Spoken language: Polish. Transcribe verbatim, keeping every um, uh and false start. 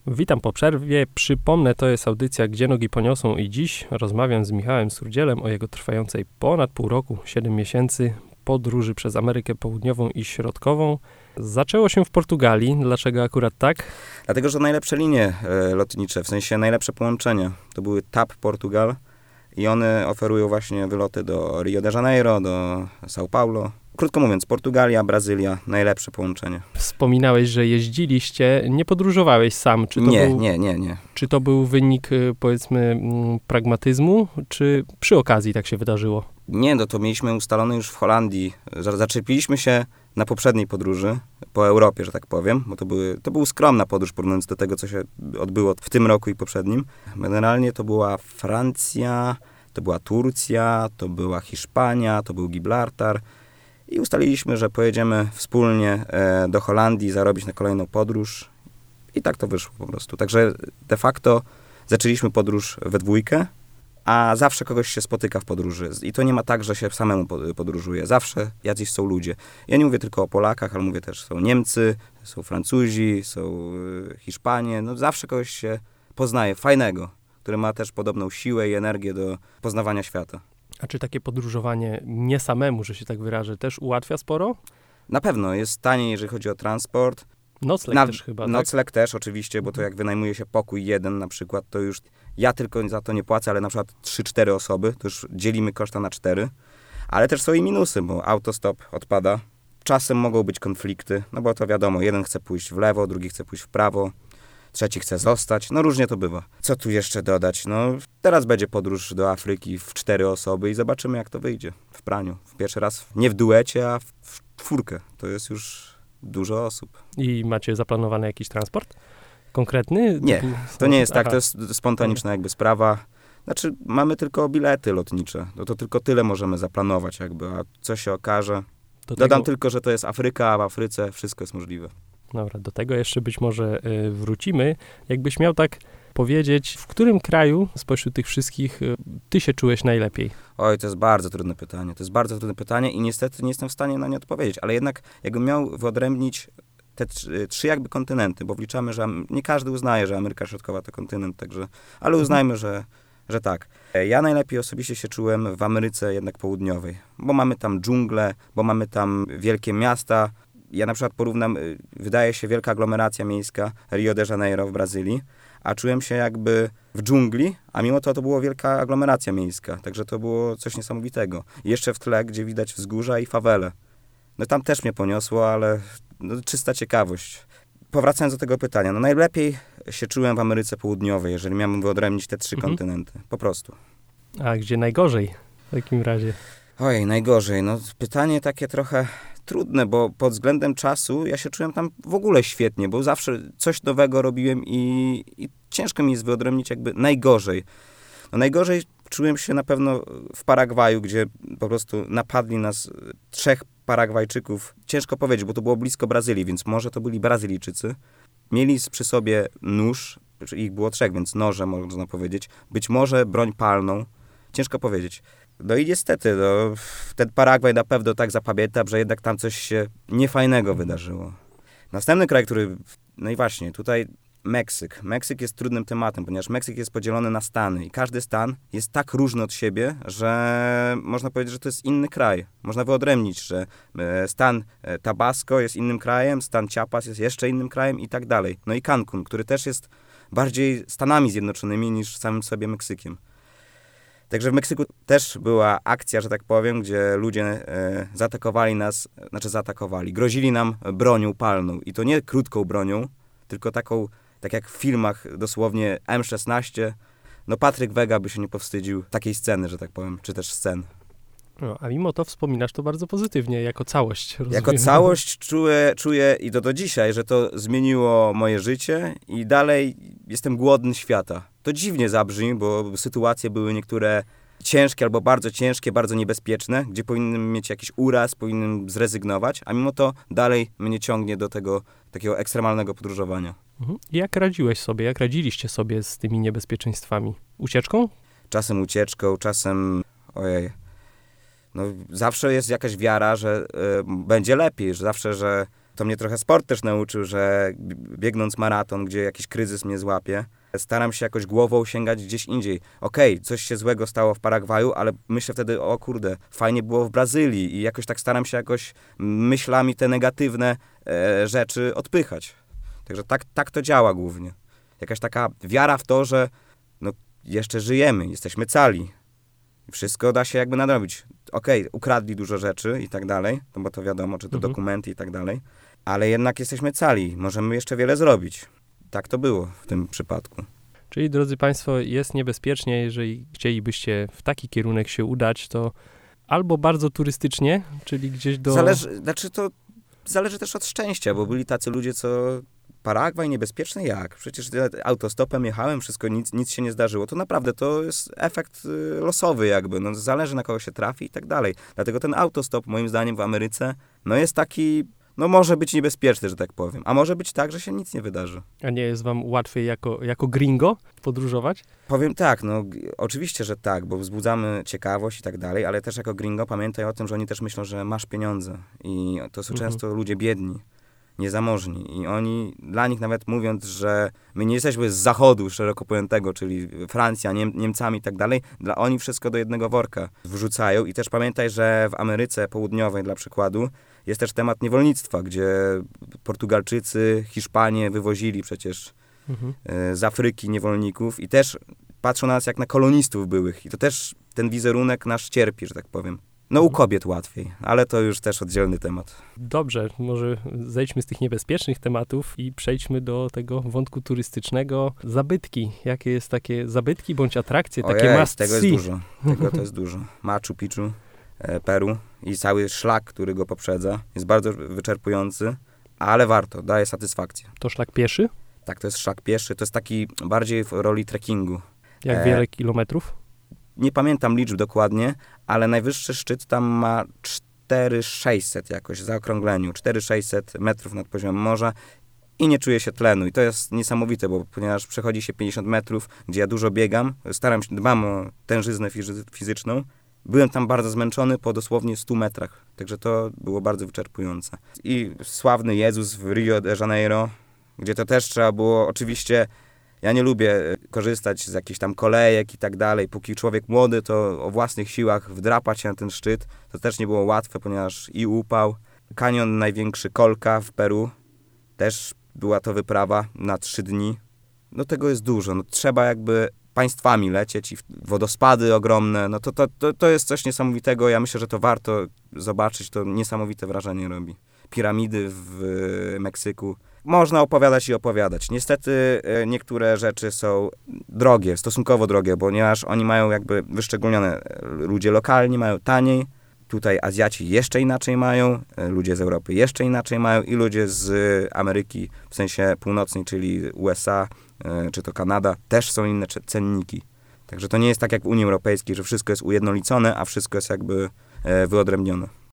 Witam po przerwie. Przypomnę, to jest audycja Gdzie nogi poniosą i dziś rozmawiam z Michałem Surdzielem o jego trwającej ponad pół roku, siedem miesięcy podróży przez Amerykę Południową i Środkową. Zaczęło się w Portugalii. Dlaczego akurat tak? Dlatego, że najlepsze linie e, lotnicze, w sensie najlepsze połączenia, to były T A P Portugal i one oferują właśnie wyloty do Rio de Janeiro, do São Paulo. Krótko mówiąc, Portugalia, Brazylia, najlepsze połączenie. Wspominałeś, że jeździliście, nie podróżowałeś sam. Czy to nie, był, nie, nie, nie. Czy to był wynik, powiedzmy, pragmatyzmu, czy przy okazji tak się wydarzyło? Nie, no to mieliśmy ustalone już w Holandii. Zaczepiliśmy się na poprzedniej podróży po Europie, że tak powiem, bo to, były, to była skromna podróż porównując do tego, co się odbyło w tym roku i poprzednim. Generalnie to była Francja, to była Turcja, to była Hiszpania, to był Gibraltar. I ustaliliśmy, że pojedziemy wspólnie e, do Holandii zarobić na kolejną podróż. I tak to wyszło po prostu. Także de facto zaczęliśmy podróż we dwójkę, a zawsze kogoś się spotyka w podróży. I to nie ma tak, że się samemu podróżuje. Zawsze jacyś są ludzie. Ja nie mówię tylko o Polakach, ale mówię też, są Niemcy, są Francuzi, są Hiszpanie. No zawsze kogoś się poznaje, fajnego, który ma też podobną siłę i energię do poznawania świata. A czy takie podróżowanie nie samemu, że się tak wyrażę, też ułatwia sporo? Na pewno. Jest taniej, jeżeli chodzi o transport. Nocleg na, też chyba, Nocleg tak? też oczywiście, bo to jak wynajmuje się pokój jeden na przykład, to już ja tylko za to nie płacę, ale na przykład trzy cztery osoby, to już dzielimy koszta na cztery. Ale też są i minusy, bo autostop odpada. Czasem mogą być konflikty, no bo to wiadomo, jeden chce pójść w lewo, drugi chce pójść w prawo, trzeci chce zostać, no różnie to bywa. Co tu jeszcze dodać? No teraz będzie podróż do Afryki w cztery osoby i zobaczymy, jak to wyjdzie w praniu. W pierwszy raz nie w duecie, a w, w czwórkę. To jest już dużo osób. I macie zaplanowany jakiś transport konkretny? Nie, to nie jest tak, Aha. to jest spontaniczna jakby sprawa. Znaczy, mamy tylko bilety lotnicze, no to tylko tyle możemy zaplanować jakby, a co się okaże. Do Dodam tego... tylko, że to jest Afryka, a w Afryce wszystko jest możliwe. Dobra, do tego jeszcze być może y, wrócimy. Jakbyś miał tak powiedzieć, w którym kraju spośród tych wszystkich y, ty się czułeś najlepiej? Oj, to jest bardzo trudne pytanie. To jest bardzo trudne pytanie i niestety nie jestem w stanie na nie odpowiedzieć, ale jednak jakbym miał wyodrębnić te trzy, trzy jakby kontynenty, bo wliczamy, że nie każdy uznaje, że Ameryka Środkowa to kontynent, także, ale uznajmy, że, że tak. Ja najlepiej osobiście się czułem w Ameryce jednak Południowej, bo mamy tam dżunglę, bo mamy tam wielkie miasta. Ja na przykład porównam, wydaje się wielka aglomeracja miejska Rio de Janeiro w Brazylii, a czułem się jakby w dżungli, a mimo to to była wielka aglomeracja miejska, także to było coś niesamowitego. I jeszcze w tle, gdzie widać wzgórza i fawele. No tam też mnie poniosło, ale no, czysta ciekawość. Powracając do tego pytania, no najlepiej się czułem w Ameryce Południowej, jeżeli miałbym wyodrębnić te trzy mhm. kontynenty, po prostu. A gdzie najgorzej w takim razie? Ojej, najgorzej, no pytanie takie trochę trudne, bo pod względem czasu ja się czułem tam w ogóle świetnie, bo zawsze coś nowego robiłem i, i ciężko mi jest wyodrębnić jakby najgorzej. No najgorzej czułem się na pewno w Paragwaju, gdzie po prostu napadli nas trzech Paragwajczyków. Ciężko powiedzieć, bo to było blisko Brazylii, więc może to byli Brazylijczycy. Mieli przy sobie nóż, ich było trzech, więc noże można powiedzieć. Być może broń palną. Ciężko powiedzieć. No i niestety, no, ten Paragwaj na pewno tak zapamiętam, że jednak tam coś się niefajnego wydarzyło. Następny kraj, który... No i właśnie, tutaj Meksyk. Meksyk jest trudnym tematem, ponieważ Meksyk jest podzielony na stany i każdy stan jest tak różny od siebie, że można powiedzieć, że to jest inny kraj. Można wyodrębnić, że stan Tabasco jest innym krajem, stan Chiapas jest jeszcze innym krajem i tak dalej. No i Cancun, który też jest bardziej Stanami Zjednoczonymi niż samym sobie Meksykiem. Także w Meksyku też była akcja, że tak powiem, gdzie ludzie e, zaatakowali nas, znaczy zaatakowali, grozili nam bronią palną. I to nie krótką bronią, tylko taką, tak jak w filmach dosłownie M szesnaście. No Patryk Wega by się nie powstydził takiej sceny, że tak powiem, czy też scen. No, a mimo to wspominasz to bardzo pozytywnie, jako całość. Rozumiem. Jako całość czuję, czuję i to do dzisiaj, że to zmieniło moje życie i dalej jestem głodny świata. To dziwnie zabrzmi, bo sytuacje były niektóre ciężkie albo bardzo ciężkie, bardzo niebezpieczne, gdzie powinienem mieć jakiś uraz, powinienem zrezygnować, a mimo to dalej mnie ciągnie do tego takiego ekstremalnego podróżowania. Mhm. I jak radziłeś sobie, jak radziliście sobie z tymi niebezpieczeństwami? Ucieczką? Czasem ucieczką, czasem... Ojej... No, zawsze jest jakaś wiara, że y, będzie lepiej, że zawsze, że To mnie trochę sport też nauczył, że biegnąc maraton, gdzie jakiś kryzys mnie złapie, staram się jakoś głową sięgać gdzieś indziej. Okej, okay, coś się złego stało w Paragwaju, ale myślę wtedy, o kurde, fajnie było w Brazylii i jakoś tak staram się jakoś myślami te negatywne e, rzeczy odpychać. Także tak, tak to działa głównie. Jakaś taka wiara w to, że no, jeszcze żyjemy, jesteśmy cali. Wszystko da się jakby nadrobić. Okej, okay, ukradli dużo rzeczy i tak dalej, no bo to wiadomo, czy to mhm. dokumenty i tak dalej, ale jednak jesteśmy cali, możemy jeszcze wiele zrobić. Tak to było w tym przypadku. Czyli, drodzy Państwo, jest niebezpiecznie, jeżeli chcielibyście w taki kierunek się udać, to albo bardzo turystycznie, czyli gdzieś do... Zależy, znaczy to zależy też od szczęścia, bo byli tacy ludzie, co... Paragwaj niebezpieczny jak? Przecież autostopem jechałem, wszystko, nic, nic się nie zdarzyło. To naprawdę, to jest efekt y, losowy jakby, no zależy na kogo się trafi i tak dalej. Dlatego ten autostop moim zdaniem w Ameryce, no jest taki, no może być niebezpieczny, że tak powiem. A może być tak, że się nic nie wydarzy. A nie jest wam łatwiej jako, jako gringo podróżować? Powiem tak, no oczywiście, że tak, bo wzbudzamy ciekawość i tak dalej, ale też jako gringo pamiętaj o tym, że oni też myślą, że masz pieniądze i to są mhm. często ludzie biedni. Niezamożni. I oni, dla nich nawet mówiąc, że my nie jesteśmy z zachodu szeroko pojętego, czyli Francja, Niem, Niemcami i tak dalej, dla oni wszystko do jednego worka wrzucają. I też pamiętaj, że w Ameryce Południowej, dla przykładu, jest też temat niewolnictwa, gdzie Portugalczycy, Hiszpanie wywozili przecież mhm. z Afryki niewolników i też patrzą na nas jak na kolonistów byłych. I to też ten wizerunek nasz cierpi, że tak powiem. No u kobiet łatwiej, ale to już też oddzielny temat. Dobrze, może zejdźmy z tych niebezpiecznych tematów i przejdźmy do tego wątku turystycznego. Zabytki. Jakie jest takie zabytki bądź atrakcje? Ojej, takie must tego see. jest dużo. Tego to jest dużo. Machu Picchu, Peru i cały szlak, który go poprzedza, jest bardzo wyczerpujący, ale warto, daje satysfakcję. To szlak pieszy? Tak, to jest szlak pieszy. To jest taki bardziej w roli trekkingu. Jak e... wiele kilometrów? Nie pamiętam liczb dokładnie, ale najwyższy szczyt tam ma cztery tysiące sześćset jakoś w zaokrągleniu, cztery tysiące sześćset metrów nad poziomem morza i nie czuje się tlenu. I to jest niesamowite, bo ponieważ przechodzi się pięćdziesiąt metrów, gdzie ja dużo biegam, staram się, dbam o tężyznę fizyczną, byłem tam bardzo zmęczony po dosłownie stu metrach, także to było bardzo wyczerpujące. I sławny Jezus w Rio de Janeiro, gdzie to też trzeba było oczywiście... Ja nie lubię korzystać z jakichś tam kolejek i tak dalej. Póki człowiek młody, to o własnych siłach wdrapać się na ten szczyt. To też nie było łatwe, ponieważ i upał. Kanion największy Kolka w Peru. Też była to wyprawa na trzy dni. No tego jest dużo. No, trzeba jakby państwami lecieć i wodospady ogromne. No to, to, to, to jest coś niesamowitego. Ja myślę, że to warto zobaczyć. To niesamowite wrażenie robi. Piramidy w Meksyku. Można opowiadać i opowiadać. Niestety niektóre rzeczy są drogie, stosunkowo drogie, ponieważ oni mają jakby wyszczególnione. Ludzie lokalni mają taniej, tutaj Azjaci jeszcze inaczej mają, ludzie z Europy jeszcze inaczej mają i ludzie z Ameryki, w sensie północnej, czyli U S A czy to Kanada, też są inne cenniki. Także to nie jest tak jak w Unii Europejskiej, że wszystko jest ujednolicone, a wszystko jest jakby wyodrębnione.